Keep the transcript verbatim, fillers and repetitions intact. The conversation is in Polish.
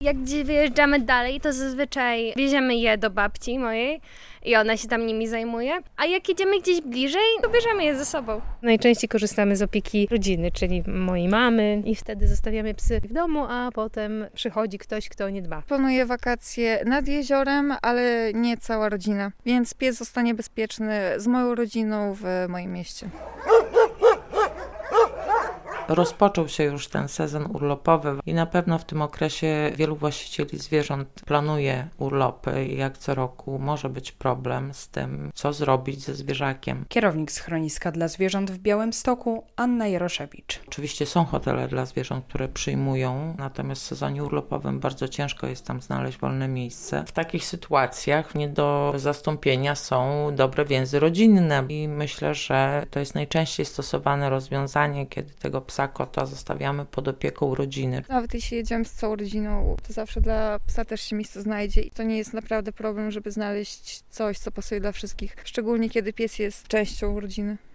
Jak gdzieś wyjeżdżamy dalej, to zazwyczaj wieziemy je do babci mojej i ona się tam nimi zajmuje. A jak jedziemy gdzieś bliżej, to bierzemy je ze sobą. Najczęściej korzystamy z opieki rodziny, czyli mojej mamy i wtedy zostawiamy psy w domu, a potem przychodzi ktoś, kto nie dba. Planuję wakacje nad jeziorem, ale nie cała rodzina, więc pies zostanie bezpieczny z moją rodziną w moim mieście. Rozpoczął się już ten sezon urlopowy i na pewno w tym okresie wielu właścicieli zwierząt planuje urlopy i jak co roku może być problem z tym, co zrobić ze zwierzakiem. Kierownik schroniska dla zwierząt w Białymstoku, Anna Jaroszewicz. Oczywiście są hotele dla zwierząt, które przyjmują, natomiast w sezonie urlopowym bardzo ciężko jest tam znaleźć wolne miejsce. W takich sytuacjach nie do zastąpienia są dobre więzy rodzinne i myślę, że to jest najczęściej stosowane rozwiązanie, kiedy tego psa kota zostawiamy pod opieką rodziny. Nawet jeśli jedziemy z całą rodziną, to zawsze dla psa też się miejsce znajdzie i to nie jest naprawdę problem, żeby znaleźć coś, co pasuje dla wszystkich, szczególnie kiedy pies jest częścią rodziny.